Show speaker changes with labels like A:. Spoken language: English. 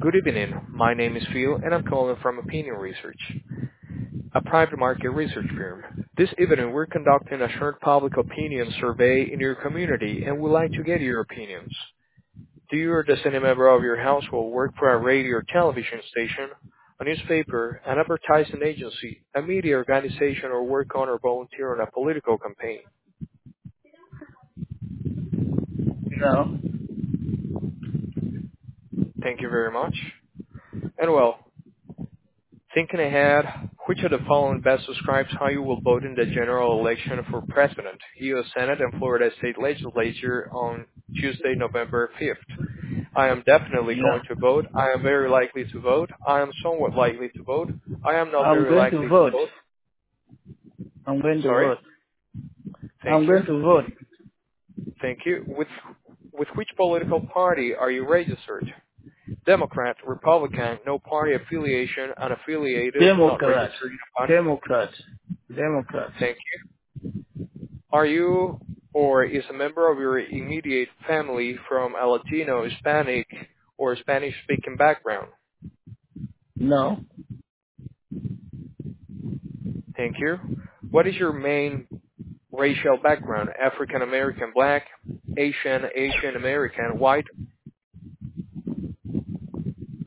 A: Good evening. My name is Phil, and I'm calling from Opinion Research, a private market research firm. This evening, we're conducting a short public opinion survey in your community, and we'd like to get your opinions. Do you or does any member of your household work for a radio or television station, a newspaper, an advertising agency, a media organization, or work on or volunteer on a political campaign?
B: No.
A: Thank you very much. And well, thinking ahead, which of the following best describes how you will vote in the general election for president, U.S. Senate, and Florida State Legislature on Tuesday, November 5th? I am definitely
B: No.
A: going to vote. I am very likely to vote. I am somewhat likely to vote. I am not
B: I'm
A: very
B: going to
A: likely to
B: vote.
A: vote.
B: I'm going to
A: Sorry?
B: vote. I'm
A: Thank
B: going
A: you.
B: to vote.
A: Thank you. With which political party are you registered? Democrat, Republican, no party affiliation, unaffiliated, not
B: Democrat.
A: registered in a party.
B: Democrat. Democrat.
A: Thank you. Are you or is a member of your immediate family from a Latino, Hispanic, or Spanish-speaking background?
B: No.
A: Thank you. What is your main racial background? African American, Black, Asian, Asian American, White,